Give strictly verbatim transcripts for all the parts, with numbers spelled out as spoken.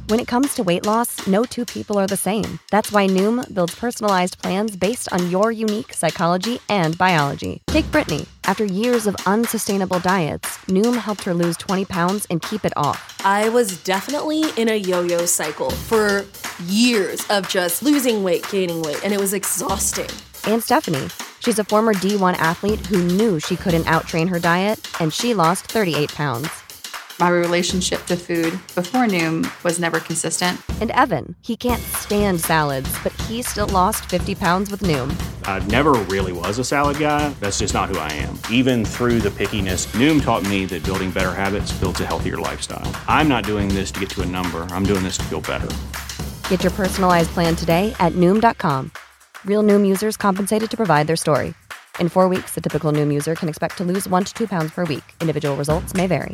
When it comes to weight loss, no two people are the same. That's why Noom builds personalized plans based on your unique psychology and biology. Take Brittany. After years of unsustainable diets, Noom helped her lose twenty pounds and keep it off. I was definitely in a yo-yo cycle for years of just losing weight, gaining weight, and it was exhausting. And Stephanie. She's a former D one athlete who knew she couldn't outtrain her diet, and she lost thirty-eight pounds. My relationship to food before Noom was never consistent. And Evan, he can't stand salads, but he still lost fifty pounds with Noom. I never really was a salad guy. That's just not who I am. Even through the pickiness, Noom taught me that building better habits builds a healthier lifestyle. I'm not doing this to get to a number. I'm doing this to feel better. Get your personalized plan today at Noom dot com. Real Noom users compensated to provide their story. In four weeks, the typical Noom user can expect to lose one to two pounds per week. Individual results may vary.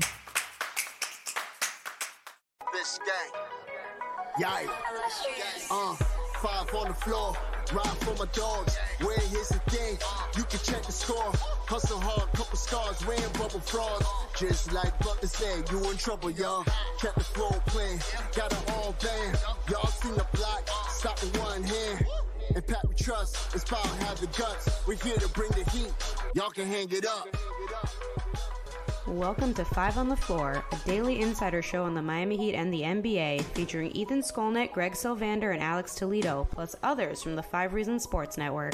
Yikes. Uh, five on the floor, ride for my dogs. Where here's the thing, you can check the score. Hustle hard, couple scars, wearing bubble frogs. Just like Butler said, you in trouble, y'all. Kept the flow playing, got it all banned. Y'all seen the block, stop with one hand. And Pat we trust, inspire have the guts. We're here to bring the heat, y'all can hang it up. Welcome to Five on the Floor, a daily insider show on the Miami Heat and the N B A, featuring Ethan Skolnick, Greg Sylvander, and Alex Toledo, plus others from the Five Reasons Sports Network.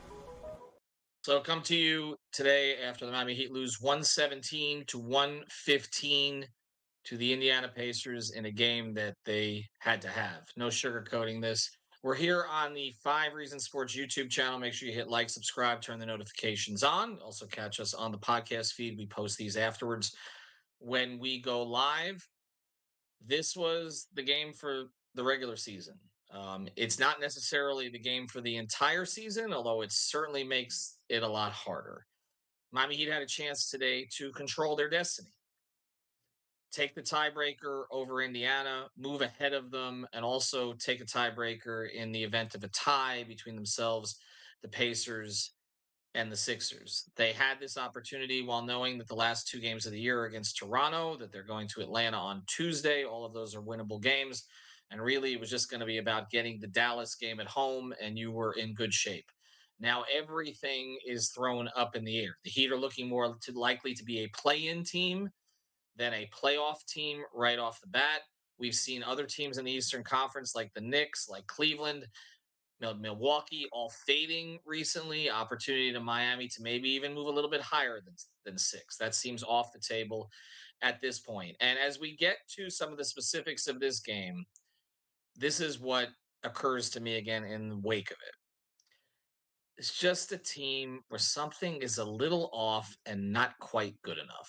So come to you today after the Miami Heat lose one seventeen to one fifteen to the Indiana Pacers in a game that they had to have. No sugarcoating this. We're here on the Five Reasons Sports YouTube channel. Make sure you hit like, subscribe, turn the notifications on. Also catch us on the podcast feed. We post these afterwards when we go live. This was the game for the regular season. Um, it's not necessarily the game for the entire season, although it certainly makes it a lot harder. Miami Heat had a chance today to control their destiny. Take the tiebreaker over Indiana, move ahead of them, and also take a tiebreaker in the event of a tie between themselves, the Pacers, and the Sixers. They had this opportunity while knowing that the last two games of the year are against Toronto, that they're going to Atlanta on Tuesday. All of those are winnable games. And really, it was just going to be about getting the Dallas game at home, and you were in good shape. Now, everything is thrown up in the air. The Heat are looking more to likely to be a play-in team than a playoff team right off the bat. We've seen other teams in the Eastern Conference like the Knicks, like Cleveland, Milwaukee, all fading recently. Opportunity to Miami to maybe even move a little bit higher than, than six. That seems off the table at this point. And as we get to some of the specifics of this game, this is what occurs to me again in the wake of it. It's just a team where something is a little off and not quite good enough.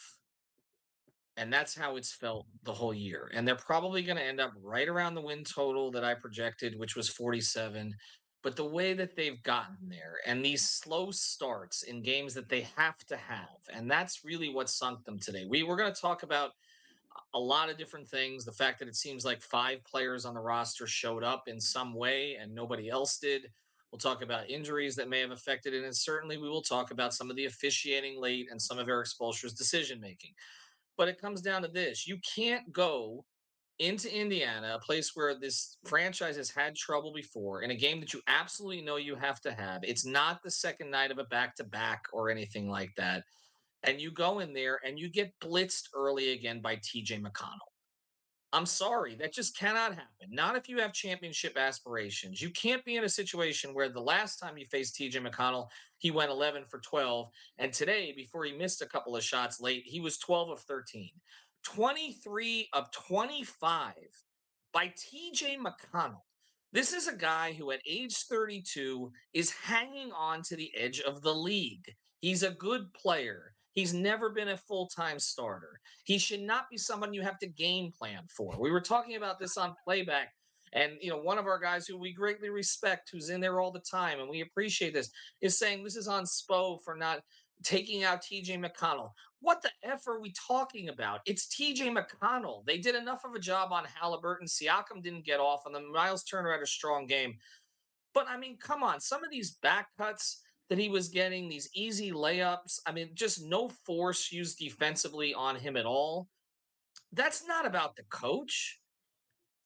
And that's how it's felt the whole year. And they're probably going to end up right around the win total that I projected, which was forty-seven. But the way that they've gotten there and these slow starts in games that they have to have, and that's really what sunk them today. We were going to talk about a lot of different things. The fact that it seems like five players on the roster showed up in some way and nobody else did. We'll talk about injuries that may have affected it. And certainly we will talk about some of the officiating late and some of Erik Spoelstra's decision making. But it comes down to this. You can't go into Indiana, a place where this franchise has had trouble before, in a game that you absolutely know you have to have. It's not the second night of a back-to-back or anything like that. And you go in there and you get blitzed early again by T J McConnell. I'm sorry, that just cannot happen. Not if you have championship aspirations. You can't be in a situation where the last time you faced T J McConnell, he went eleven for twelve. And today, before he missed a couple of shots late, he was twelve of thirteen. twenty-three of twenty-five by T J McConnell. This is a guy who at age thirty-two is hanging on to the edge of the league. He's a good player. He's never been a full-time starter. He should not be someone you have to game plan for. We were talking about this on playback, and you know, one of our guys who we greatly respect, who's in there all the time, and we appreciate this, is saying this is on Spo for not taking out T J McConnell. What the F are we talking about? It's T J McConnell. They did enough of a job on Halliburton. Siakam didn't get off on them. Miles Turner had a strong game. But, I mean, come on. Some of these back cuts that he was getting, these easy layups, I mean, just no force used defensively on him at all. That's not about the coach.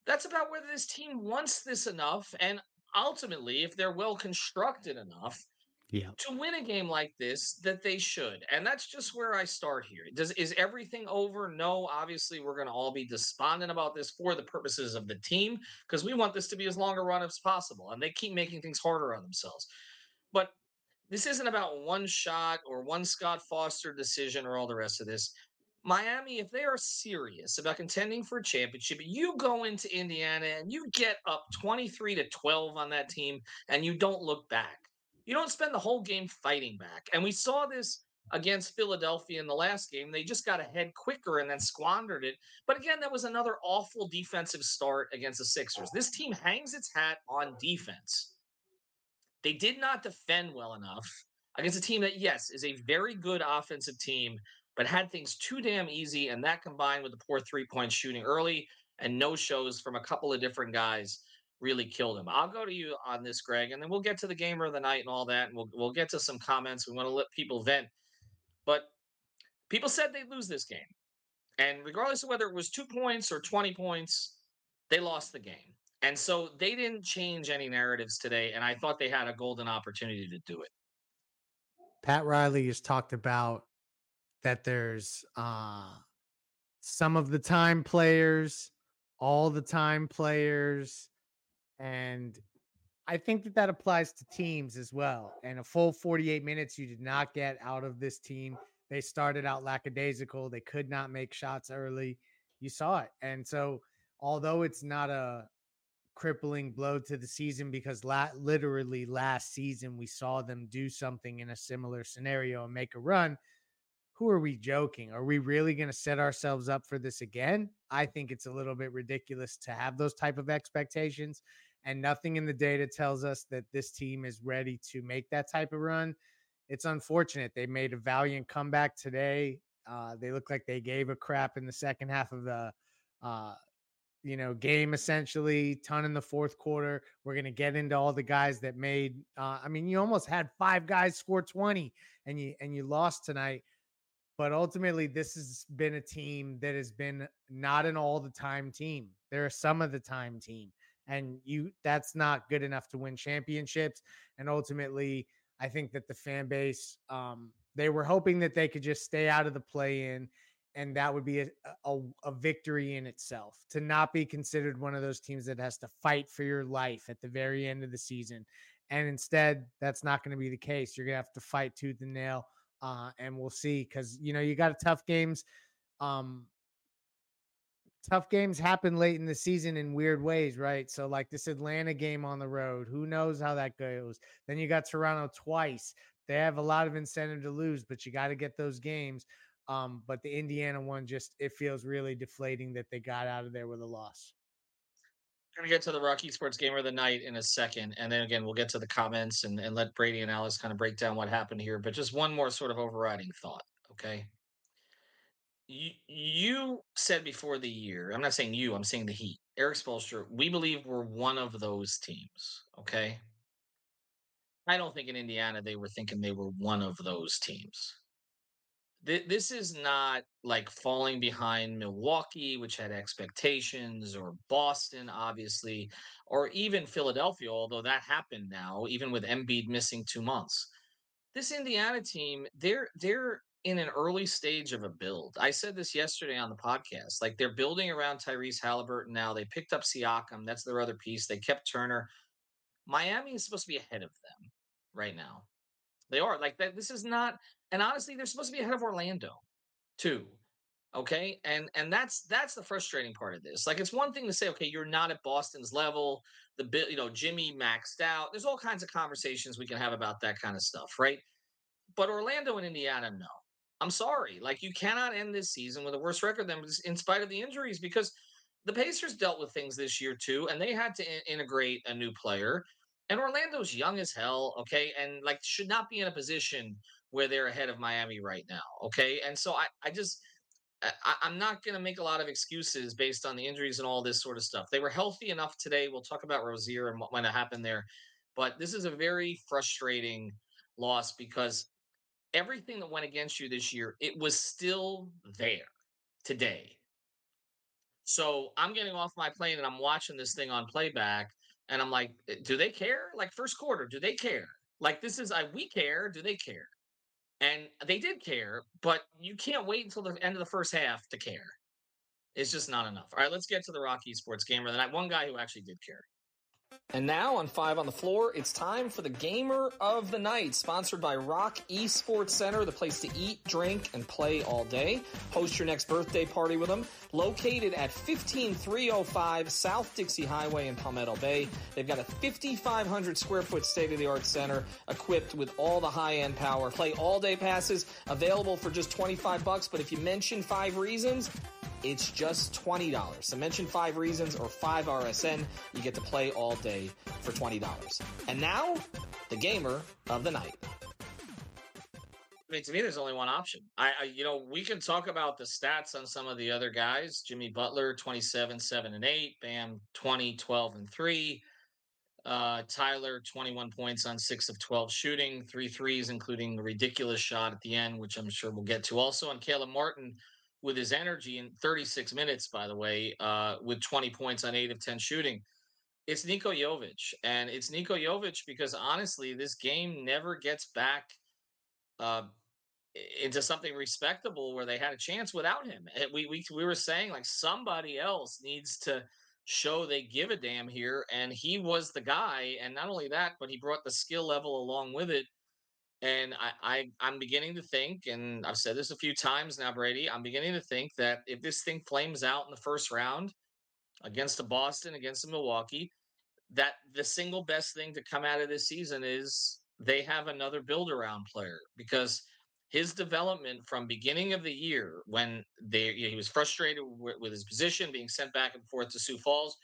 That's about whether this team wants this enough, and ultimately, if they're well constructed enough Yeah. to win a game like this, that they should. And that's just where I start here. Does is everything over? No, obviously we're going to all be despondent about this for the purposes of the team because we want this to be as long a run as possible, and they keep making things harder on themselves. But this isn't about one shot or one Scott Foster decision or all the rest of this. Miami, if they are serious about contending for a championship, you go into Indiana and you get up twenty-three to twelve on that team and you don't look back. You don't spend the whole game fighting back. And we saw this against Philadelphia in the last game. They just got ahead quicker and then squandered it. But again, that was another awful defensive start against the Sixers. This team hangs its hat on defense. They did not defend well enough against a team that, yes, is a very good offensive team, but had things too damn easy. And that combined with the poor three point shooting early and no shows from a couple of different guys really killed him. I'll go to you on this, Greg, and then we'll get to the gamer of the night and all that. And we'll, we'll get to some comments. We want to let people vent. But people said they'd lose this game. And regardless of whether it was two points or twenty points, they lost the game. And so they didn't change any narratives today. And I thought they had a golden opportunity to do it. Pat Riley has talked about that there's uh, some of the time players, all the time players, and I think that that applies to teams as well. And a full forty-eight minutes you did not get out of this team. They started out lackadaisical. They could not make shots early. You saw it. And so although it's not a crippling blow to the season, because la- literally last season we saw them do something in a similar scenario and make a run, who are we joking? Are we really going to set ourselves up for this again? I think it's a little bit ridiculous to have those type of expectations, and nothing in the data tells us that this team is ready to make that type of run. It's unfortunate. They made a valiant comeback today. Uh, they look like they gave a crap in the second half of the uh, you know, game, essentially. Ton in the fourth quarter. We're going to get into all the guys that made, uh, I mean, you almost had five guys score twenty and you, and you lost tonight. But ultimately, this has been a team that has been not an all the time team. They're a some of the time team, and you, that's not good enough to win championships. And ultimately, I think that the fan base, um, they were hoping that they could just stay out of the play in, and that would be a, a, a victory in itself, to not be considered one of those teams that has to fight for your life at the very end of the season. And instead, that's not going to be the case. You're going to have to fight tooth and nail, uh, and we'll see, because, you know, you got tough games. Um, tough games happen late in the season in weird ways, right? So like this Atlanta game on the road, who knows how that goes? Then you got Toronto twice. They have a lot of incentive to lose, but you got to get those games. Um, but the Indiana one, just, it feels really deflating that they got out of there with a loss. We're going to get to the Rocky Sports Gamer of the Night in a second. And then again, we'll get to the comments and, and let Brady and Alice kind of break down what happened here. But just one more sort of overriding thought, okay? You, you said before the year, I'm not saying you, I'm saying the Heat, Eric Spoelstra, we believe we're one of those teams, okay? I don't think in Indiana they were thinking they were one of those teams. This is not like falling behind Milwaukee, which had expectations, or Boston, obviously, or even Philadelphia, although that happened now, even with Embiid missing two months. This Indiana team, they're they're in an early stage of a build. I said this yesterday on the podcast. Like, they're building around Tyrese Halliburton now. They picked up Siakam. That's their other piece. They kept Turner. Miami is supposed to be ahead of them right now. They are like that. This is not, and honestly, they're supposed to be ahead of Orlando, too. Okay, and and that's that's the frustrating part of this. Like, it's one thing to say, okay, you're not at Boston's level. The bit, you know, Jimmy maxed out. There's all kinds of conversations we can have about that kind of stuff, right? But Orlando and Indiana, no. I'm sorry. Like, you cannot end this season with a worse record than in spite of the injuries, because the Pacers dealt with things this year too, and they had to in- integrate a new player. And Orlando's young as hell, okay, and like should not be in a position where they're ahead of Miami right now, okay. And so I, I just, I, I'm not going to make a lot of excuses based on the injuries and all this sort of stuff. They were healthy enough today. We'll talk about Rozier and what might have happened there, but this is a very frustrating loss because everything that went against you this year, it was still there today. So I'm getting off my plane and I'm watching this thing on playback, and I'm like, "Eh, do they care? Like first quarter, do they care? Like this is I we care, do they care?" And they did care, but you can't wait until the end of the first half to care. It's just not enough. All right, let's get to the Rocky Sports Gamer of the Night. One guy who actually did care. And now on Five on the Floor, it's time for the Gamer of the Night, sponsored by Rock Esports Center, the place to eat, drink, and play all day. Host your next birthday party with them. Located at fifteen three oh five South Dixie Highway in Palmetto Bay. They've got a fifty-five hundred square foot state-of-the-art center equipped with all the high-end power. Play all-day passes available for just twenty-five bucks, but if you mention Five Reasons, it's just twenty dollars. So mention Five Reasons or five R S N. You get to play all day for twenty dollars. And now, the Gamer of the Night. I mean, to me, there's only one option. I, I, you know, we can talk about the stats on some of the other guys. Jimmy Butler, twenty-seven, seven, and eight. Bam, twenty, twelve, and three. Uh, Tyler, twenty-one points on six of twelve shooting, three threes, including a ridiculous shot at the end, which I'm sure we'll get to. Also, and Caleb Martin, with his energy in thirty-six minutes, by the way, uh, with twenty points on eight of ten shooting. It's Niko Jovic. And it's Niko Jovic because, honestly, this game never gets back uh, into something respectable where they had a chance without him. And we, we, we were saying, like, somebody else needs to show they give a damn here. And he was the guy. And not only that, but he brought the skill level along with it. And I, I, I'm beginning to think, and I've said this a few times now, Brady, I'm beginning to think that if this thing flames out in the first round against the Boston, against the Milwaukee, that the single best thing to come out of this season is they have another build-around player, because his development from beginning of the year when they he was frustrated with, with his position, being sent back and forth to Sioux Falls,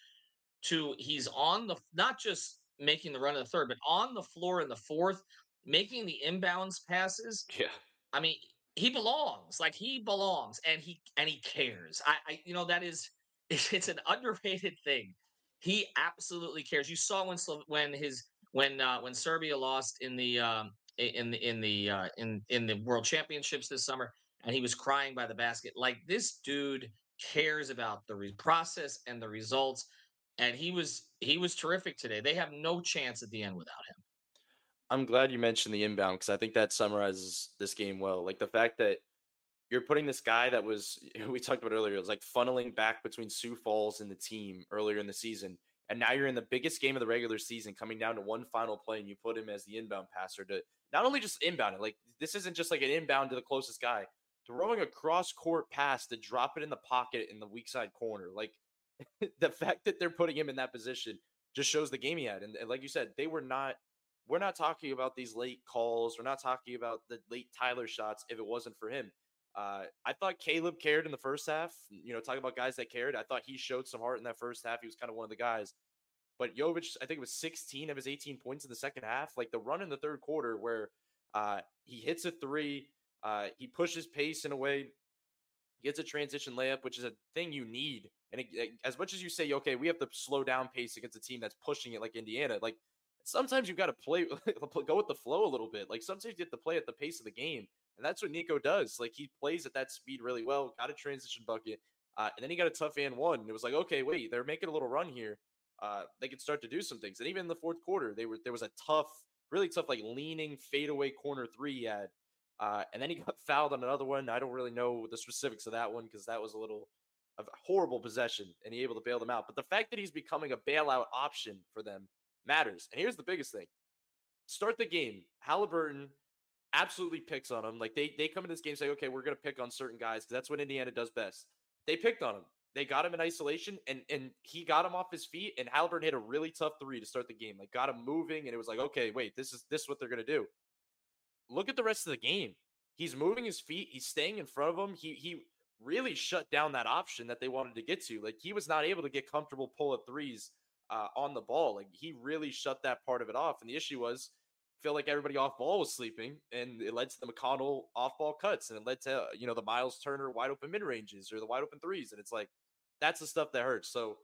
to he's on the not just making the run of the third, but on the floor in the fourth, making the inbounds passes. Yeah. I mean, he belongs. Like he belongs, and he and he cares. I, I you know, that is it's an underrated thing. He absolutely cares. You saw when when his when uh, when Serbia lost in the um, in the in the uh, in in the World Championships this summer, and he was crying by the basket. Like this dude cares about the re- process and the results, and he was he was terrific today. They have no chance at the end without him. I'm glad you mentioned the inbound because I think that summarizes this game well. Like the fact that you're putting this guy that was, we talked about earlier, it was like funneling back between Sioux Falls and the team earlier in the season. And now you're in the biggest game of the regular season coming down to one final play, and you put him as the inbound passer to not only just inbound it, like this isn't just like an inbound to the closest guy, throwing a cross-court pass to drop it in the pocket in the weak side corner. Like the fact that they're putting him in that position just shows the game he had. And, and like you said, they were not, we're not talking about these late calls. We're not talking about the late Tyler shots if it wasn't for him. Uh, I thought Caleb cared in the first half. You know, talking about guys that cared, I thought he showed some heart in that first half. He was kind of one of the guys. But Jovic, I think it was sixteen of his eighteen points in the second half. Like the run in the third quarter where uh, he hits a three, uh, he pushes pace in a way, gets a transition layup, which is a thing you need. And it, it, as much as you say, okay, we have to slow down pace against a team that's pushing it like Indiana, like sometimes you've got to play, go with the flow a little bit. Like sometimes you have to play at the pace of the game. And that's what Niko does. Like he plays at that speed really well, got a transition bucket, uh, and then he got a tough and one. And it was like, okay, wait, they're making a little run here. Uh, they could start to do some things. And even in the fourth quarter, they were there was a tough, really tough, like leaning fadeaway corner three he had. Uh, and then he got fouled on another one. I don't really know the specifics of that one because that was a little of a horrible possession, and he able to bail them out. But the fact that he's becoming a bailout option for them matters. And here's the biggest thing. Start the game. Halliburton absolutely picks on him. Like they they come in this game saying, okay, we're going to pick on certain guys because that's what Indiana does best. They picked on him. They got him in isolation, and and he got him off his feet, and Halliburton hit a really tough three to start the game. Like got him moving, and it was like, okay, wait, this is this is what they're going to do. Look at the rest of the game. He's moving his feet. He's staying in front of him. He he really shut down that option that they wanted to get to. Like he was not able to get comfortable pull up threes uh, on the ball. Like he really shut that part of it off. And the issue was, feel like everybody off ball was sleeping, and it led to the McConnell off ball cuts, and it led to, you know, the Miles Turner wide open mid ranges or the wide open threes. And it's like, that's the stuff that hurts. So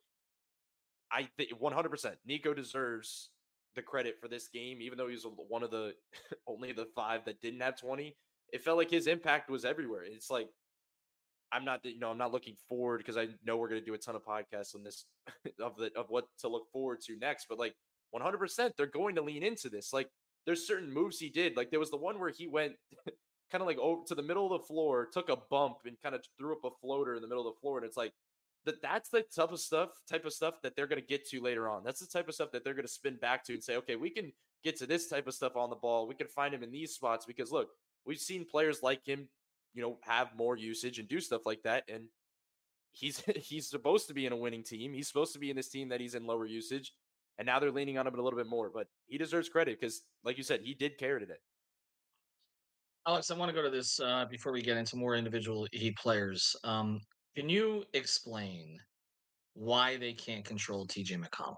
I think one hundred percent Niko deserves the credit for this game, even though he was one of the only the five that didn't have twenty. It felt like his impact was everywhere. It's like I'm not, you know, I'm not looking forward because I know we're going to do a ton of podcasts on this of the of what to look forward to next. But like one hundred percent, they're going to lean into this. Like there's certain moves he did. Like there was the one where he went kind of like over to the middle of the floor, took a bump, and kind of threw up a floater in the middle of the floor. And it's like that. That's the type of stuff, type of stuff that they're going to get to later on. That's the type of stuff that they're going to spin back to and say, okay, we can get to this type of stuff on the ball. We can find him in these spots because look, we've seen players like him, you know, have more usage and do stuff like that. And he's he's supposed to be in a winning team. He's supposed to be in this team that he's in lower usage. And now they're leaning on him a little bit more. But he deserves credit because, like you said, he did care today. Alex, I want to go to this uh, before we get into more individual Heat players. Um, can you explain why they can't control T J McConnell?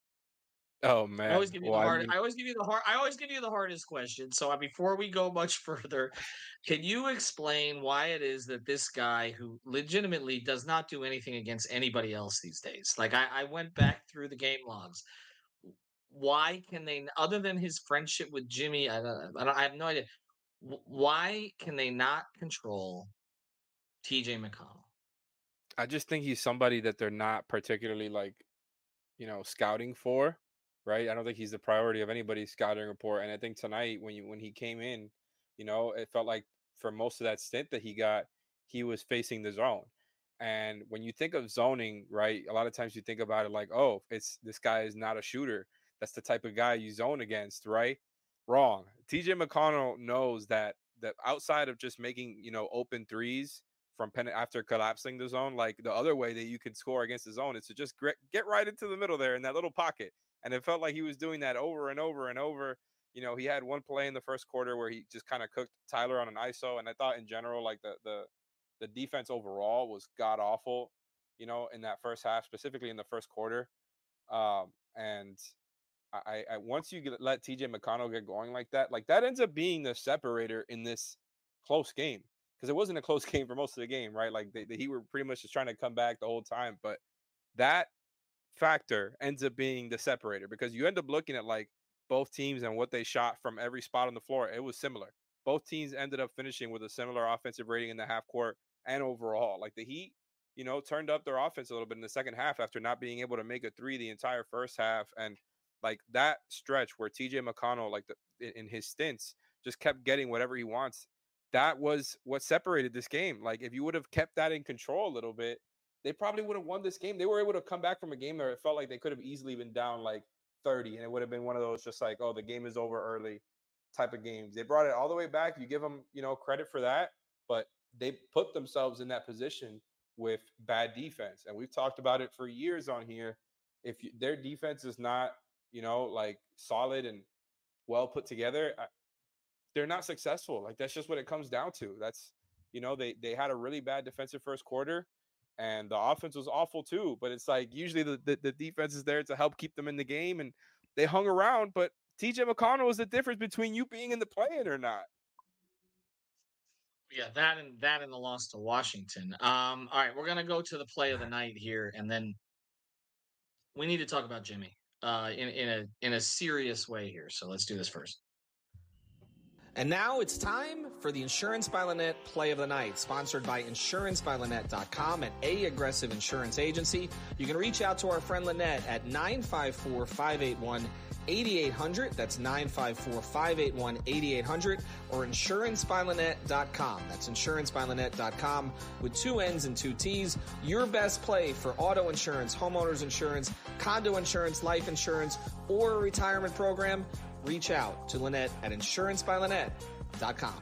Oh man! I always give you well, the hard. I, mean, I always give you the hard. I always give you the hardest question. So uh, before we go much further, can you explain why it is that this guy, who legitimately does not do anything against anybody else these days, like I, I went back through the game logs. Why can they, other than his friendship with Jimmy? I don't. I, don't, I have no idea. Why can they not control T J McConnell? I just think he's somebody that they're not particularly like, you know, scouting for. Right. I don't think he's the priority of anybody's scouting report. And I think tonight when you when he came in, you know, it felt like for most of that stint that he got, he was facing the zone. And when you think of zoning, right, a lot of times you think about it like, oh, it's this guy is not a shooter. That's the type of guy you zone against, right? Wrong. T J McConnell knows that that outside of just making, you know, open threes from pen after collapsing the zone, like the other way that you can score against the zone is to just get right into the middle there in that little pocket. And it felt like he was doing that over and over and over. You know, he had one play in the first quarter where he just kind of cooked Tyler on an I S O. And I thought in general, like the the the defense overall was god awful, you know, in that first half, specifically in the first quarter. Um, and I, I once you get, let T J McConnell get going like that, like that ends up being the separator in this close game. Because it wasn't a close game for most of the game, right? Like they, they, he were pretty much just trying to come back the whole time. But that factor ends up being the separator because you end up looking at like both teams and what they shot from every spot on the floor. It was similar. Both teams ended up finishing with a similar offensive rating in the half court and overall. Like the Heat, you know, turned up their offense a little bit in the second half after not being able to make a three the entire first half. And like that stretch where T J McConnell, like the, in his stints, just kept getting whatever he wants. That was what separated this game. Like if you would have kept that in control a little bit, they probably would have won this game. They were able to come back from a game where it felt like they could have easily been down like thirty, and it would have been one of those just like, oh, the game is over early type of games. They brought it all the way back. You give them, you know, credit for that, but they put themselves in that position with bad defense. And we've talked about it for years on here. If you, their defense is not, you know, like solid and well put together, I, they're not successful. Like that's just what it comes down to. That's, you know, they they had a really bad defensive first quarter. And the offense was awful too, but it's like usually the, the, the defense is there to help keep them in the game, and they hung around. But T J McConnell is the difference between you being in the play-in or not. Yeah, that and that and the loss to Washington. Um, all right, we're gonna go to the play of the night here, and then we need to talk about Jimmy uh, in in a in a serious way here. So let's do this first. And now it's time for the Insurance by Lynette Play of the Night, sponsored by insurance by lynette dot com, an A-Aggressive insurance agency. You can reach out to our friend Lynette at nine five four, five eight one, eight eight hundred. That's nine five four, five eight one, eight eight hundred, or insurance by lynette dot com. That's insurance by lynette dot com with two N's and two T's. Your best play for auto insurance, homeowners insurance, condo insurance, life insurance, or a retirement program. Reach out to Lynette at insurance by lynette dot com.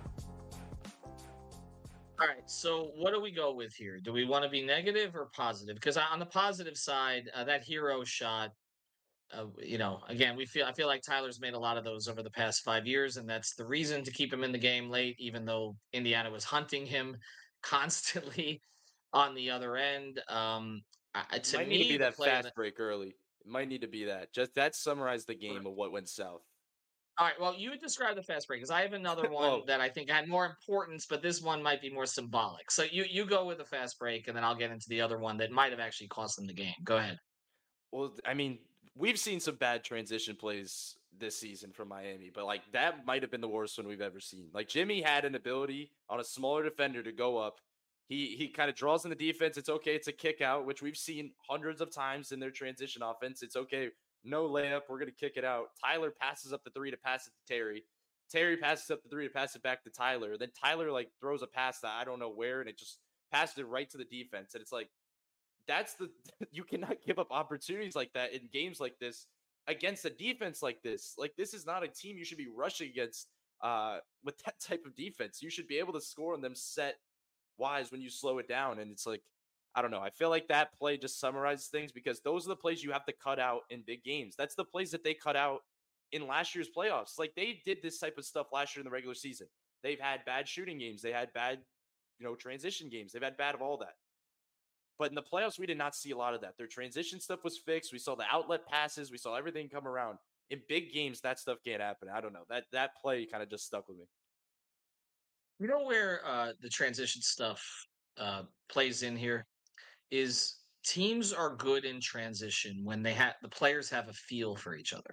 All right, so what do we go with here? Do we want to be negative or positive? Because on the positive side, uh, that hero shot, uh, you know, again, we feel I feel like Tyler's made a lot of those over the past five years, and that's the reason to keep him in the game late, even though Indiana was hunting him constantly on the other end. Um, uh, to might me, need to be that fast that, break early. It might need to be that. Just that summarized the game of what went south. All right, well, you describe the fast break because I have another one oh. that I think had more importance, but this one might be more symbolic. So you you go with the fast break, and then I'll get into the other one that might have actually cost them the game. Go ahead. Well, I mean, we've seen some bad transition plays this season from Miami, but like that might have been the worst one we've ever seen. Like Jimmy had an ability on a smaller defender to go up. He he kind of draws in the defense. It's okay. It's a kick out, which we've seen hundreds of times in their transition offense. It's okay. No layup. We're going to kick it out. Tyler passes up the three to pass it to Terry. Terry passes up the three to pass it back to Tyler. Then Tyler like throws a pass that I don't know where, and it just passes it right to the defense. And it's like, that's the, you cannot give up opportunities like that in games like this against a defense like this. Like, this is not a team you should be rushing against uh, with that type of defense. You should be able to score on them set wise when you slow it down. And it's like, I don't know. I feel like that play just summarizes things, because those are the plays you have to cut out in big games. That's the plays that they cut out in last year's playoffs. Like, they did this type of stuff last year in the regular season. They've had bad shooting games. They had bad, you know, transition games. They've had bad of all that. But in the playoffs, we did not see a lot of that. Their transition stuff was fixed. We saw the outlet passes. We saw everything come around. In big games, that stuff can't happen. I don't know. That that play kind of just stuck with me. You know where uh, the transition stuff uh, plays in here is teams are good in transition when they have the players have a feel for each other,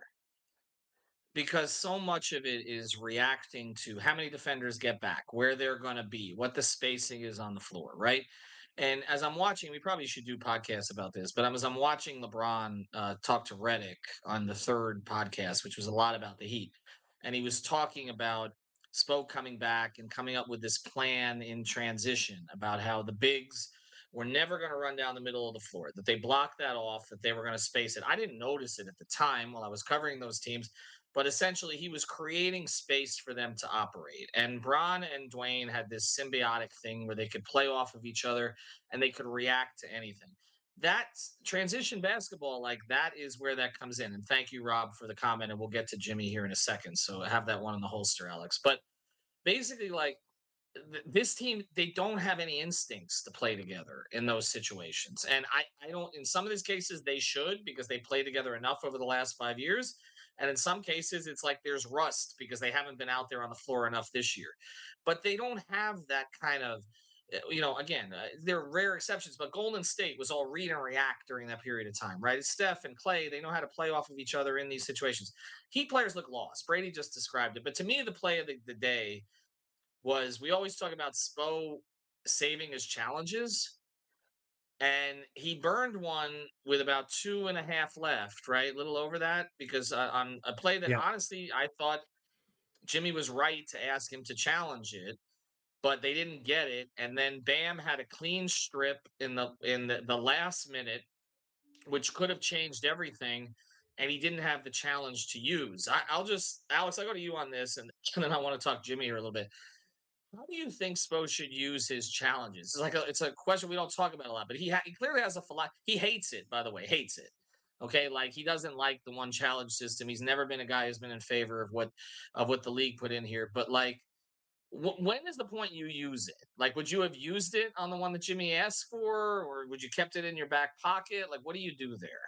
because so much of it is reacting to how many defenders get back, where they're going to be, what the spacing is on the floor, right? And as I'm watching, we probably should do podcasts about this, but as I'm watching LeBron uh, talk to Redick on the third podcast, which was a lot about the Heat, and he was talking about Spo coming back and coming up with this plan in transition about how the bigs were never going to run down the middle of the floor, that they blocked that off, that they were going to space it. I didn't notice it at the time while I was covering those teams, but essentially he was creating space for them to operate. And Bron and Dwayne had this symbiotic thing where they could play off of each other and they could react to anything. That's transition basketball. Like, that is where that comes in. And thank you, Rob, for the comment. And we'll get to Jimmy here in a second. So have that one in the holster, Alex. But basically, like, th- this team, they don't have any instincts to play together in those situations. And I, I don't, in some of these cases, they should, because they play together enough over the last five years. And in some cases, it's like there's rust because they haven't been out there on the floor enough this year. But they don't have that kind of, you know, again, uh, there are rare exceptions, but Golden State was all read and react during that period of time, right? Steph and Clay, they know how to play off of each other in these situations. Heat players look lost. Brady just described it. But to me, the play of the, the day was, we always talk about Spo saving his challenges. And he burned one with about two and a half left, right? A little over that, because uh, on a play that, Yeah. honestly, I thought Jimmy was right to ask him to challenge it, but they didn't get it. And then Bam had a clean strip in the in the, the last minute, which could have changed everything. And he didn't have the challenge to use. I, I'll just, Alex, I'll go to you on this, and, and then I want to talk Jimmy here a little bit. How do you think Spo should use his challenges? It's like a, it's a question we don't talk about a lot, but he ha- he clearly has a philosophy. He hates it, by the way, hates it. Okay, like, he doesn't like the one challenge system. He's never been a guy who's been in favor of what of what the league put in here. But like, w- when is the point you use it? Like, would you have used it on the one that Jimmy asked for, or would you kept it in your back pocket? Like, what do you do there?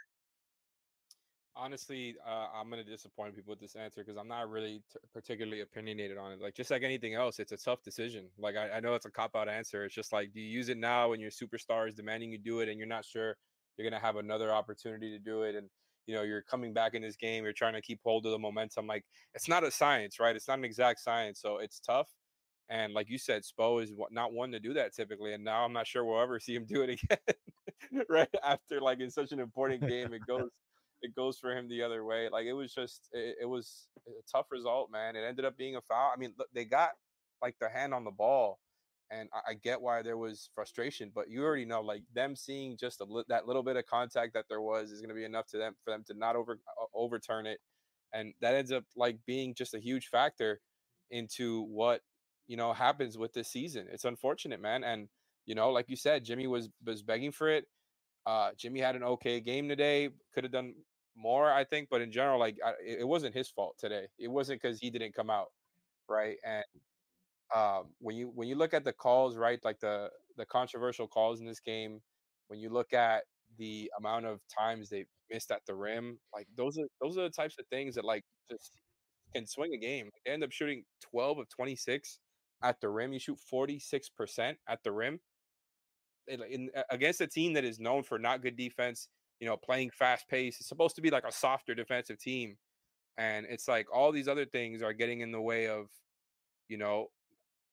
Honestly, uh, I'm going to disappoint people with this answer because I'm not really t- particularly opinionated on it. Like, just like anything else, it's a tough decision. Like, I, I know it's a cop-out answer. It's just like, do you use it now when your superstar is demanding you do it and you're not sure you're going to have another opportunity to do it? And, you know, you're coming back in this game. You're trying to keep hold of the momentum. Like, it's not a science, right? It's not an exact science. So it's tough. And like you said, Spo is not one to do that typically. And now I'm not sure we'll ever see him do it again, right? After, like, in such an important game, it goes it goes for him the other way. Like, it was just, it, it was a tough result, man. It ended up being a foul. I mean, look, they got, like, their hand on the ball, and I, I get why there was frustration, but you already know, like, them seeing just a li- that little bit of contact that there was is going to be enough to them for them to not over uh, overturn it. And that ends up, like, being just a huge factor into what, you know, happens with this season. It's unfortunate, man. And, you know, like you said, Jimmy was was begging for it. Uh, Jimmy had an okay game today. Could have done more, I think. But in general, like, I, it, it wasn't his fault today. It wasn't because he didn't come out, right? And um, when you when you look at the calls, right, like the the controversial calls in this game, when you look at the amount of times they missed at the rim, like, those are those are the types of things that, like, just can swing a game. They end up shooting twelve of twenty-six at the rim. You shoot forty-six percent at the rim. In, in, against a team that is known for not good defense, you know, playing fast pace. It's supposed to be like a softer defensive team. And it's like all these other things are getting in the way of, you know,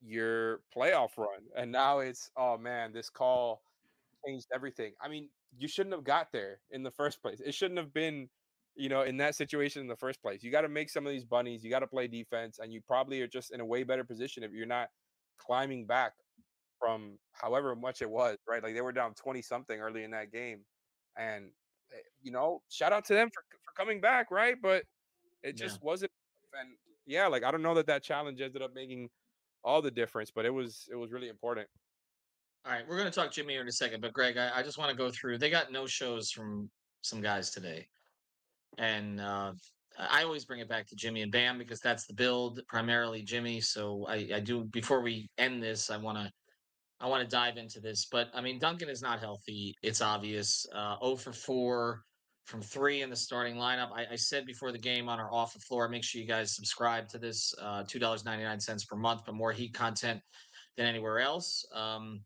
your playoff run. And now it's, oh man, this call changed everything. I mean, you shouldn't have got there in the first place. It shouldn't have been, you know, in that situation in the first place. You got to make some of these bunnies. You got to play defense, and you probably are just in a way better position if you're not climbing back from however much it was, right? Like they were down twenty something early in that game. And, eh, you know, shout out to them for, for coming back, right? But it just Yeah. wasn't. And yeah, like I don't know that that challenge ended up making all the difference, but it was it was really important. All right, we're going to talk Jimmy here in a second, but Greg, I, I just want to go through. They got no shows from some guys today, and uh, I always bring it back to Jimmy and Bam because that's the build, primarily Jimmy. So I, I do before we end this, I want to I want to dive into this. But I mean, Duncan is not healthy. It's obvious. Uh, zero for four from three in the starting lineup. I, I said before the game on our off the floor, make sure you guys subscribe to this. Uh, two dollars ninety nine cents per month, but more Heat content than anywhere else. Um,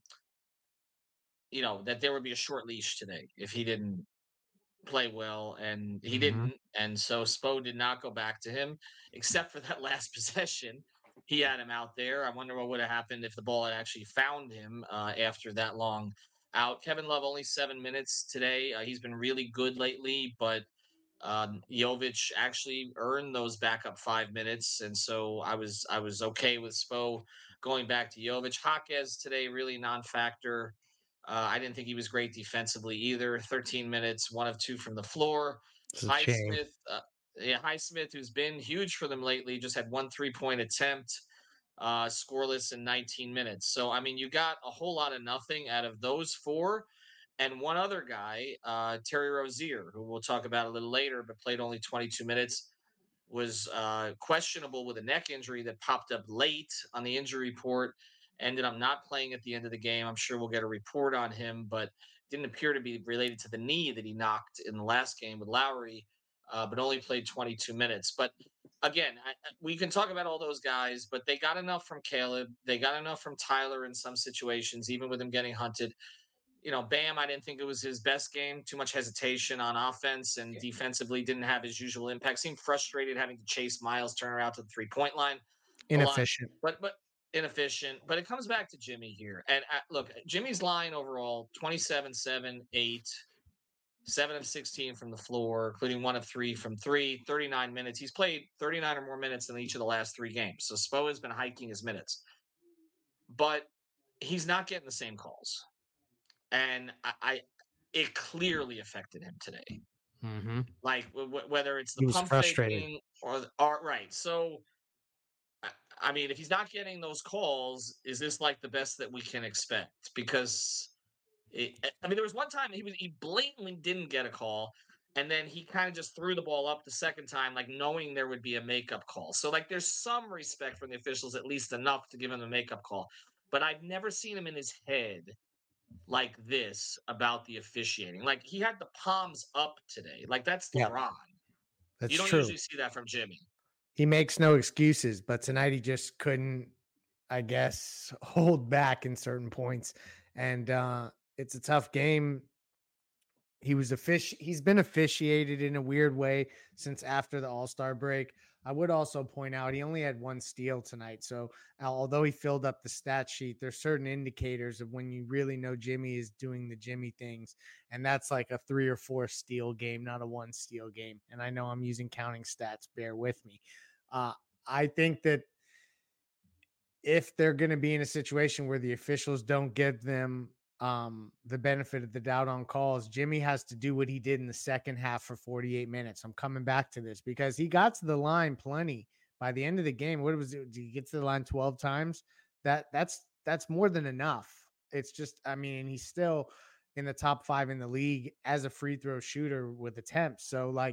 you know, that there would be a short leash today if he didn't play well, and he Mm-hmm. didn't. And so Spo did not go back to him, except for that last possession. He had him out there. I wonder what would have happened if the ball had actually found him uh, after that long out. Kevin Love only seven minutes today. Uh, he's been really good lately, but um, Jovic actually earned those backup five minutes, and so I was I was okay with Spo going back to Jovic. Jaquez today really non-factor. Uh, I didn't think he was great defensively either. thirteen minutes, one of two from the floor. It's a shame. Highsmith, uh, yeah, Highsmith, who's been huge for them lately, just had one three-point attempt, uh, scoreless in nineteen minutes. So I mean, you got a whole lot of nothing out of those four. And one other guy, uh, Terry Rozier, who we'll talk about a little later, but played only twenty-two minutes, was uh, questionable with a neck injury that popped up late on the injury report. Ended up not playing at the end of the game. I'm sure we'll get a report on him, but didn't appear to be related to the knee that he knocked in the last game with Lowry, uh, but only played twenty-two minutes. But again, I, we can talk about all those guys, but they got enough from Caleb. They got enough from Tyler in some situations, even with him getting hunted. You know, Bam, I didn't think it was his best game. Too much hesitation on offense, and defensively didn't have his usual impact. Seemed frustrated having to chase Miles Turner out to the three point line. Inefficient. But but inefficient. But it comes back to Jimmy here. And uh, look, Jimmy's line overall: twenty-seven, seven, eight, seven of sixteen from the floor, including one of three from three. thirty-nine minutes. He's played thirty-nine or more minutes than each of the last three games. So Spo has been hiking his minutes, but he's not getting the same calls. And I, I it clearly affected him today. Mm-hmm. Like w- w- whether it's the He was pump frustrated. faking or, the, or right. So, I, I mean, if he's not getting those calls, is this like the best that we can expect? Because it, I mean, there was one time he was he blatantly didn't get a call, and then he kind of just threw the ball up the second time, like knowing there would be a makeup call. So, like, there's some respect from the officials, at least enough to give him a makeup call. But I've never seen him in his head like this about the officiating. Like he had the palms up today. Like that's Yeah. LeBron. That's You don't true. usually see that from Jimmy. He makes no excuses, but tonight he just couldn't, I guess, hold back in certain points. And uh, it's a tough game. He was offici- He's been officiated in a weird way since after the All-Star break. I would also point out he only had one steal tonight. So although he filled up the stat sheet, there's certain indicators of when you really know Jimmy is doing the Jimmy things. And that's like a three or four steal game, not a one steal game. And I know I'm using counting stats. Bear with me. Uh, I think that if they're going to be in a situation where the officials don't give them um, the benefit of the doubt on calls, Jimmy has to do what he did in the second half for forty-eight minutes. I'm coming back to this because he got to the line plenty by the end of the game. What was it? Did he get to the line twelve times? That that's, that's more than enough. It's just, I mean, he's still in the top five in the league as a free throw shooter with attempts. So like,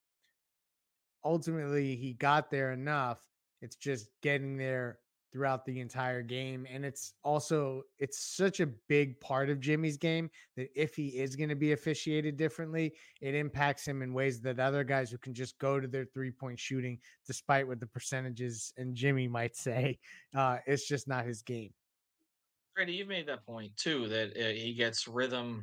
ultimately he got there enough. It's just getting there throughout the entire game. And it's also, it's such a big part of Jimmy's game that if he is going to be officiated differently, it impacts him in ways that other guys who can just go to their three-point shooting, despite what the percentages and Jimmy might say, uh, it's just not his game. Freddie, you've made that point too, that uh, he gets rhythm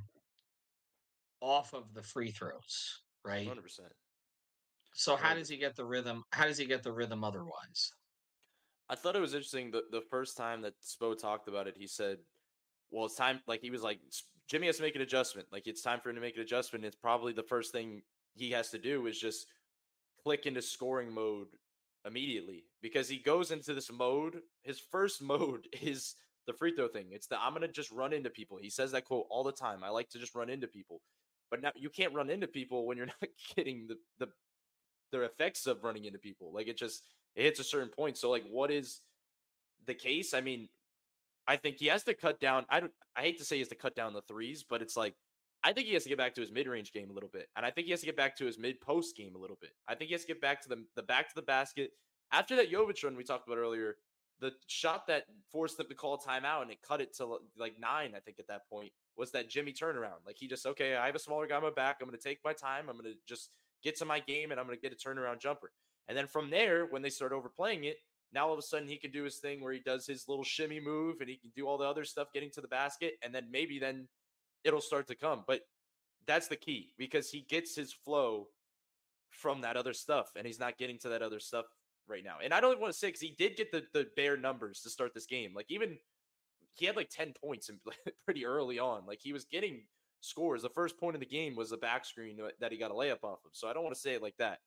off of the free throws, right? one hundred percent. So how does he get the rhythm? How does he get the rhythm otherwise? I thought it was interesting. The, the first time that Spo talked about it, he said, well, it's time. Like, he was like, Jimmy has to make an adjustment. Like, it's time for him to make an adjustment. It's probably the first thing he has to do is just click into scoring mode immediately, because he goes into this mode. His first mode is the free throw thing. It's the, I'm going to just run into people. He says that quote all the time. I like to just run into people. But now you can't run into people when you're not getting the, the, the effects of running into people. Like, it just, it hits a certain point. So, like, what is the case? I mean, I think he has to cut down. I don't, I hate to say he has to cut down the threes, but it's like, I think he has to get back to his mid-range game a little bit. And I think he has to get back to his mid-post game a little bit. I think he has to get back to the, the back to the basket. After that Jovic run we talked about earlier, the shot that forced them to call timeout and it cut it to like nine, I think at that point, was that Jimmy turnaround. Like, he just, okay, I have a smaller guy on my back. I'm going to take my time. I'm going to just get to my game and I'm going to get a turnaround jumper. And then from there, when they start overplaying it, now all of a sudden he can do his thing where he does his little shimmy move and he can do all the other stuff getting to the basket. And then maybe then it'll start to come. But that's the key, because he gets his flow from that other stuff and he's not getting to that other stuff right now. And I don't want to say, because he did get the, the bare numbers to start this game. Like, even he had like ten points in, pretty early on. Like, he was getting scores. The first point of the game was a back screen that he got a layup off of. So I don't want to say it like that.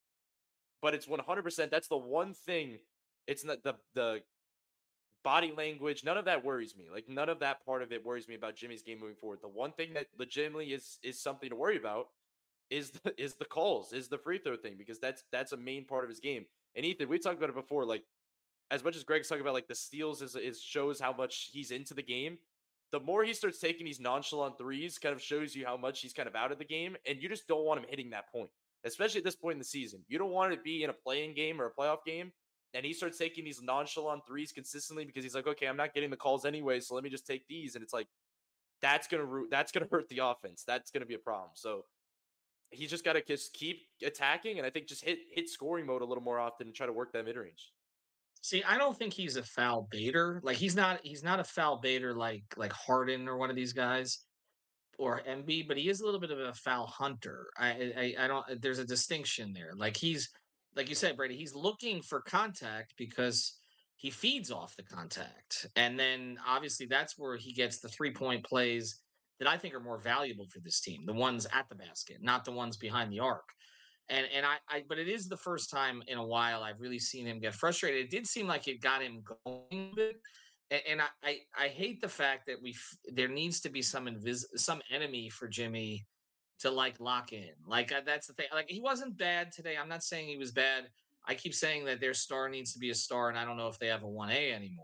But it's one hundred percent. That's the one thing. It's not the the body language. None of that worries me. Like, none of that part of it worries me about Jimmy's game moving forward. The one thing that legitimately is is something to worry about is the, is the calls, is the free throw thing, because that's that's a main part of his game. And Ethan, we talked about it before. Like, as much as Greg's talking about like the steals is is shows how much he's into the game. The more he starts taking these nonchalant threes, kind of shows you how much he's kind of out of the game, and you just don't want him hitting that point, especially at this point in the season. You don't want it to be in a play-in game or a playoff game, and he starts taking these nonchalant threes consistently because he's like, okay, I'm not getting the calls anyway, so let me just take these. And it's like, that's gonna that's gonna hurt the offense. That's gonna be a problem. So he's just got to just keep attacking, and I think just hit hit scoring mode a little more often and try to work that mid range. See, I don't think he's a foul baiter. Like, he's not he's not a foul baiter like like Harden or one of these guys, or Embiid, but he is a little bit of a foul hunter. I, I I don't. There's a distinction there. Like, he's like you said, Brady. He's looking for contact because he feeds off the contact, and then obviously that's where he gets the three point plays that I think are more valuable for this team. The ones at the basket, not the ones behind the arc. And and I, I but it is the first time in a while I've really seen him get frustrated. It did seem like it got him going a bit. And, and I, I I hate the fact that we there needs to be some invis some enemy for Jimmy to like lock in. Like, that's the thing. Like, he wasn't bad today. I'm not saying he was bad. I keep saying that their star needs to be a star, and I don't know if they have a one A anymore.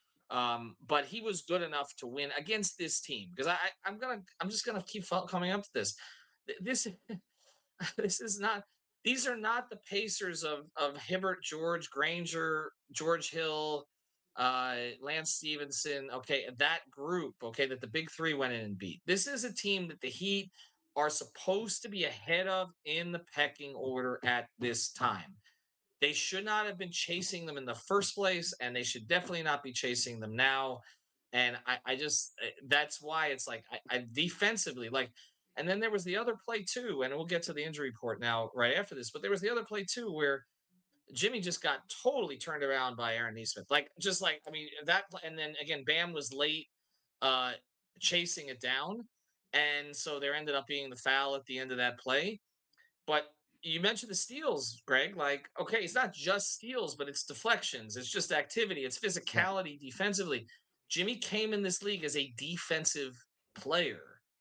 Um, but he was good enough to win against this team, because I, I I'm gonna I'm just gonna keep coming up to this. This this is not. These are not the Pacers of of Hibbert, George, Granger, George Hill, uh, Lance Stevenson. Okay, that group. Okay, that the big three went in and beat. This is a team that the Heat are supposed to be ahead of in the pecking order at this time. They should not have been chasing them in the first place, and they should definitely not be chasing them now. And I, I just that's why it's like I, I defensively like. And then there was the other play too, and we'll get to the injury report now right after this. But there was the other play too where Jimmy just got totally turned around by Aaron Nesmith. Like, just like, I mean, that, and then again, Bam was late uh, chasing it down. And so there ended up being the foul at the end of that play. But you mentioned the steals, Greg. Like, okay, it's not just steals, but it's deflections. It's just activity. It's physicality defensively. Jimmy came in this league as a defensive player.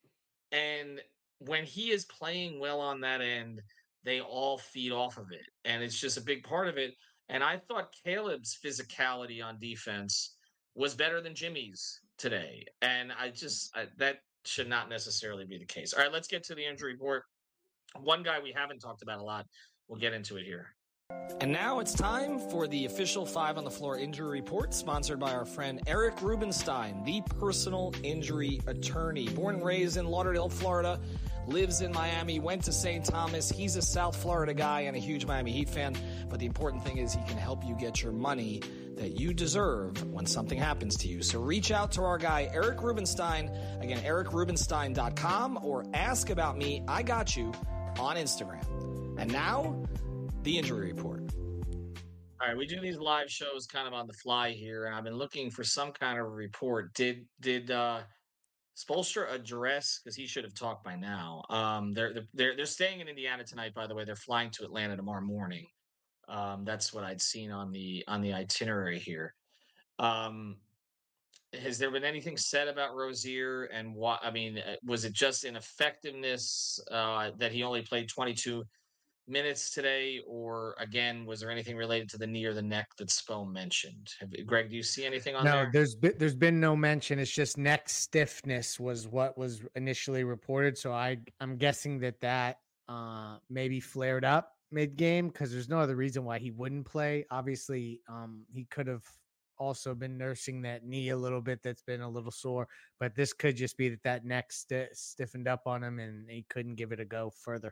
And when he is playing well on that end, they all feed off of it. And it's just a big part of it. And I thought Caleb's physicality on defense was better than Jimmy's today. And I just, I, that should not necessarily be the case. All right, let's get to the injury report. One guy we haven't talked about a lot. We'll get into it here. And now it's time for the official Five on the Floor injury report, sponsored by our friend Eric Rubenstein, the personal injury attorney. Born and raised in Lauderdale, Florida, lives in Miami, went to Saint Thomas. He's a South Florida guy and a huge Miami Heat fan. But the important thing is he can help you get your money that you deserve when something happens to you. So reach out to our guy, Eric Rubenstein. Again, eric rubenstein dot com, or ask about me, I got you, on Instagram. And now, the injury report. All right, we do these live shows kind of on the fly here, and I've been looking for some kind of report. Did did uh Spolstra address, because he should have talked by now. Um, they're they're they're they're staying in Indiana tonight, by the way. They're flying to Atlanta tomorrow morning. Um, that's what I'd seen on the on the itinerary here. Um, has there been anything said about Rozier and what? I mean, uh, was it just ineffectiveness uh, that he only played twenty-two minutes today, or again, was there anything related to the knee or the neck that Spo mentioned? Have, Greg, do you see anything on No, there? there's been, there's been no mention. It's just neck stiffness was what was initially reported. So I I'm guessing that that uh, maybe flared up mid game because there's no other reason why he wouldn't play. Obviously, um, he could have also been nursing that knee a little bit. That's been a little sore, but this could just be that that neck sti- stiffened up on him and he couldn't give it a go further.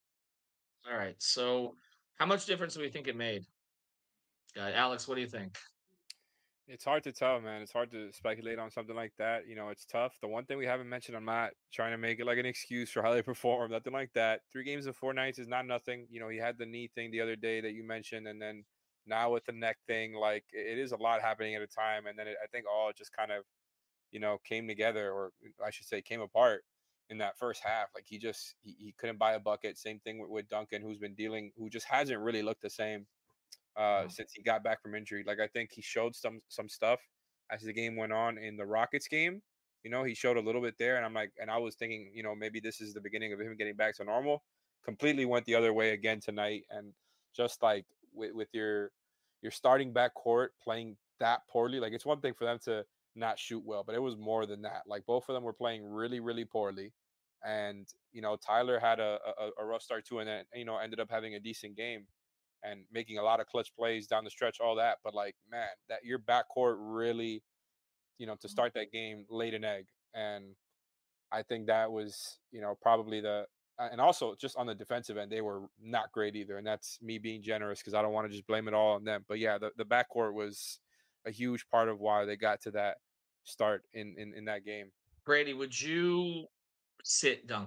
All right. So, how much difference do we think it made? Uh, Alex, what do you think? It's hard to tell, man. It's hard to speculate on something like that. You know, it's tough. The one thing we haven't mentioned, I'm not trying to make it like an excuse for how they perform, nothing like that. Three games in four nights is not nothing. You know, he had the knee thing the other day that you mentioned, and then now with the neck thing, like it is a lot happening at a time. And then it, I think all just kind of, you know, came together, or I should say, came apart in that first half. Like he just he, he couldn't buy a bucket. Same thing with, with Duncan, who's been dealing, who just hasn't really looked the same uh, since he got back from injury. Like I think he showed some some stuff as the game went on in the Rockets game. You know, he showed a little bit there, and I'm like, and I was thinking, you know, maybe this is the beginning of him getting back to normal. Completely went the other way again tonight, and just like with, with your your starting backcourt playing that poorly, like it's one thing for them to not shoot well, but it was more than that. Like both of them were playing really, really poorly, and you know, Tyler had a a, a rough start too, and then you know ended up having a decent game and making a lot of clutch plays down the stretch, all that. But like, man, that your backcourt really, you know, to start that game laid an egg. And I think that was, you know, probably the, uh, and also just on the defensive end, they were not great either. And that's me being generous because I don't want to just blame it all on them. But yeah, the, the backcourt was a huge part of why they got to that start in, in, in that game. Brady, would you sit Dunk?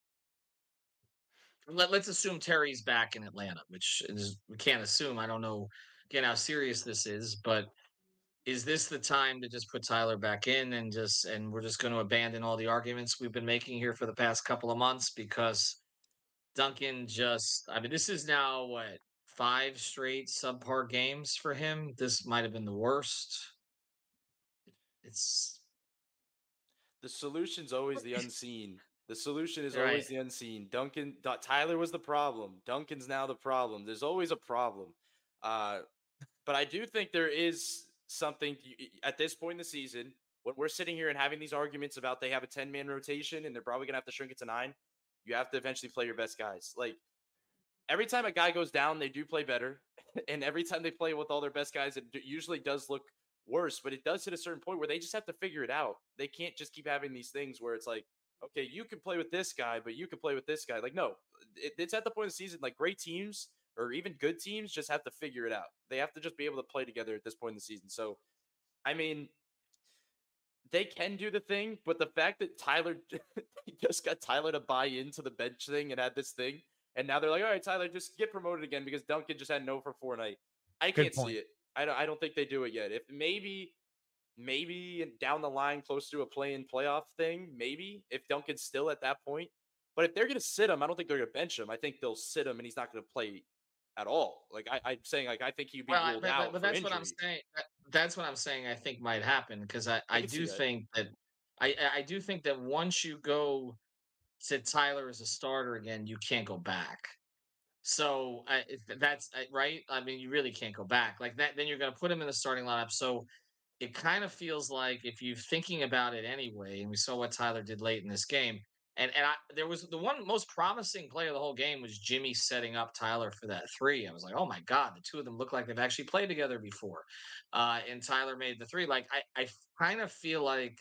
Let, let's assume Terry's back in Atlanta, which is we can't assume. I don't know again how serious this is, but is this the time to just put Tyler back in and just and we're just going to abandon all the arguments we've been making here for the past couple of months because Duncan just I mean this is now what five straight subpar games for him. This might have been the worst. It's The solution's always the unseen. The solution is Right. always the unseen. Duncan, D- Tyler was the problem. Duncan's now the problem. There's always a problem. Uh, but I do think there is something y- y- at this point in the season when we're sitting here and having these arguments about they have a ten man rotation and they're probably gonna have to shrink it to nine. You have to eventually play your best guys. Like every time a guy goes down, they do play better, and every time they play with all their best guys, it d- usually does look worse. But it does hit a certain point where they just have to figure it out. They can't just keep having these things where it's like, okay, you can play with this guy, but you can play with this guy. Like, no, it, it's at the point of the season. Like, great teams or even good teams just have to figure it out. They have to just be able to play together at this point in the season. So, I mean, they can do the thing, but the fact that Tyler just got Tyler to buy into the bench thing and had this thing, and now they're like, all right, Tyler, just get promoted again because Duncan just had no for four night. I Good can't point. see it. I don't, I don't think they do it yet. If maybe, maybe down the line, close to a play-in playoff thing, maybe if Duncan's still at that point. But if they're going to sit him, I don't think they're going to bench him. I think they'll sit him, and he's not going to play at all. Like I, I'm saying, like I think he'd be well, I- ruled but, out but, but for that's injury. what I'm saying. That, that's what I'm saying. I think might happen because I, I I can see do that. think that I I- I do think that once you go to Tyler as a starter again, you can't go back. So I, if that's I- right. I mean, you really can't go back like that. Then you're going to put him in the starting lineup. So it kind of feels like if you're thinking about it anyway, and we saw what Tyler did late in this game, and and I, there was the one most promising play of the whole game was Jimmy setting up Tyler for that three. I was like, oh my god, the two of them look like they've actually played together before, uh, and Tyler made the three. Like I, I kind of feel like,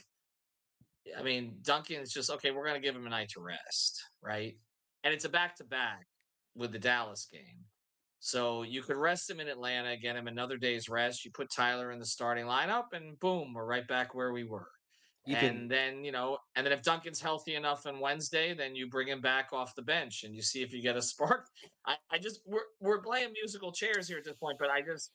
I mean, Duncan's just okay. We're going to give him a night to rest, right? And it's a back to back with the Dallas game. So you could rest him in Atlanta, get him another day's rest. You put Tyler in the starting lineup, and boom, we're right back where we were. Ethan, And then, you know, and then if Duncan's healthy enough on Wednesday, then you bring him back off the bench and you see if you get a spark. I, I just we're we're playing musical chairs here at this point, but I just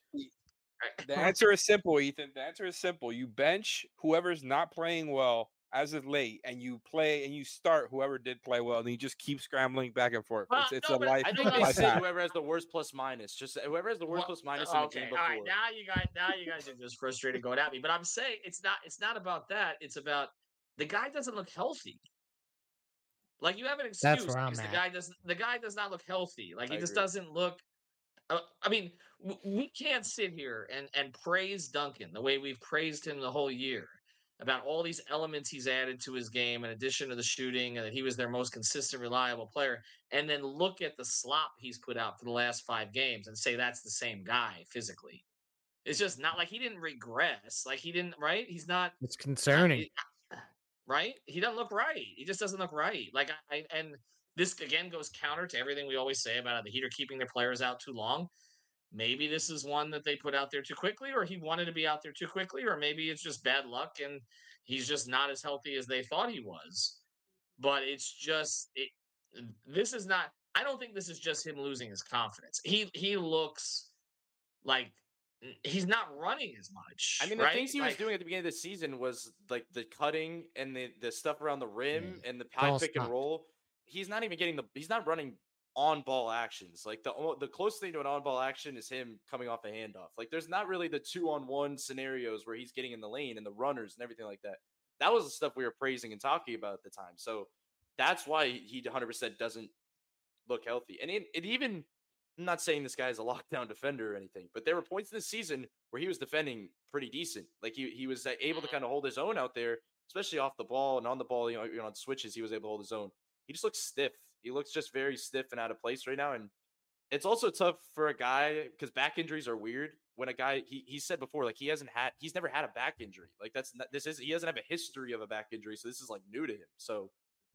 the answer is simple, Ethan. The answer is simple. You bench whoever's not playing well as of late, and you play and you start whoever did play well, and you just keep scrambling back and forth. Well, It's it's no, a but life. I think they life say hack. whoever has the worst plus minus. Just whoever has the worst Well, plus minus in the okay, game all before. right. Now you guys, now you guys are just frustrated going at me. But I'm saying it's not. It's not about that. It's about the guy doesn't look healthy. Like you have an excuse That's where I'm because the at. guy does. The guy does not look healthy. Like he I just agree. doesn't look. Uh, I mean, w- we can't sit here and and praise Duncan the way we've praised him the whole year about all these elements he's added to his game in addition to the shooting and that he was their most consistent, reliable player, and then look at the slop he's put out for the last five games and say that's the same guy physically. It's just not like he didn't regress. Like he didn't, right? He's not, It's not concerning. he- right? He doesn't look right. He just doesn't look right. Like I, I and this again goes counter to everything we always say about the Heat are keeping their players out too long. Maybe this is one that they put out there too quickly, or he wanted to be out there too quickly, or maybe it's just bad luck and he's just not as healthy as they thought he was. But it's just it. This is not. I don't think this is just him losing his confidence. He he looks like he's not running as much. I mean, the right? things he was Like, doing at the beginning of the season was like the cutting and the the stuff around the rim and the high Don't pick and stop. roll. He's not even getting the. He's not running on ball actions. Like the o- the closest thing to an on ball action is him coming off a handoff. Like there's not really the two on one scenarios where he's getting in the lane and the runners and everything like that. That was the stuff we were praising and talking about at the time. So that's why he one hundred percent doesn't look healthy. And it, it even, I'm not saying this guy's a lockdown defender or anything, but there were points in the season where he was defending pretty decent. Like he he was able to kind of hold his own out there, especially off the ball and on the ball. You know, you know, on switches, he was able to hold his own. He just looks stiff. He looks just very stiff and out of place right now. And it's also tough for a guy because back injuries are weird. When a guy he he said before, like he hasn't had he's never had a back injury. Like that's not, this is he doesn't have a history of a back injury, so this is like new to him. So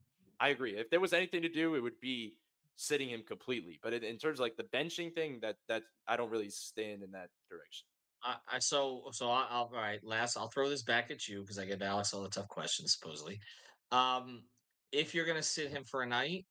I agree. If there was anything to do, it would be sitting him completely. But in, in terms of like the benching thing, that that I don't really stand in that direction. I, I so so I, I'll all right. Last, I'll throw this back at you because I give Alex all the tough questions supposedly. Um, if you're gonna sit him for a night,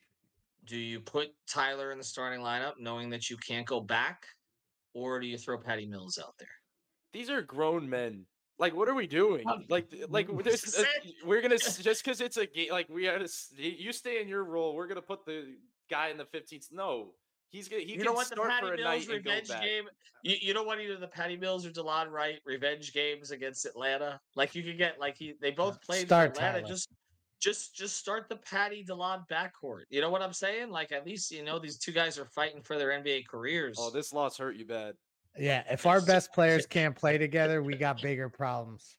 do you put Tyler in the starting lineup knowing that you can't go back, or do you throw Patty Mills out there? These are grown men. Like, what are we doing? Like, like there's, uh, we're gonna just because it's a game. Like, we had to, you stay in your role. We're gonna put the guy in the fifteenth. No, he's gonna he You can know what? The start Patty for a Mills night and go revenge back. game. You, you know what? Either the Patty Mills or Delon Wright revenge games against Atlanta. Like you could get like he they both played Start for Atlanta. Tyler. Just just just start the Patty Delon backcourt. You know what I'm saying? Like at least you know these two guys are fighting for their N B A careers. Oh, this loss hurt you bad. Yeah, if our best players can't play together, we got bigger problems.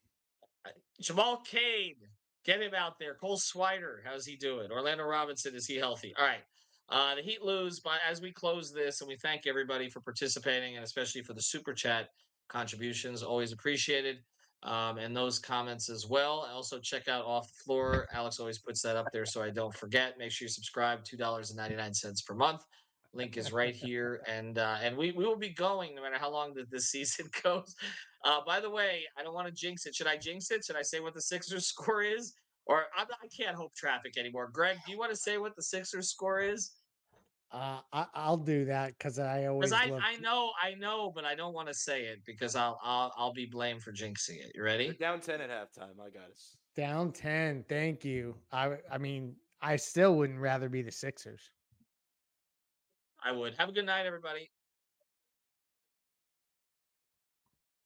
Jamal Cade, get him out there. Cole Swider, how's he doing? Orlando Robinson, is he healthy? All right. Uh, the Heat lose, but as we close this, and we thank everybody for participating, and especially for the super chat contributions, always appreciated. Um, and those comments as well. Also, check out Off the Floor. Alex always puts that up there, so I don't forget. Make sure you subscribe. two dollars and ninety-nine cents per month. Link is right here, and uh, and we, we will be going no matter how long that this season goes. Uh, by the way, I don't want to jinx it. Should I jinx it? Should I say what the Sixers score is? Or I'm not, I can't hope traffic anymore. Greg, do you want to say what the Sixers score is? Uh, I, I'll do that because I always Because I, look. I know I know, but I don't want to say it because I'll I'll I'll be blamed for jinxing it. You ready? They're down ten at halftime. I got us. Down ten. Thank you. I I mean, I still wouldn't rather be the Sixers. I would. Have a good night, everybody.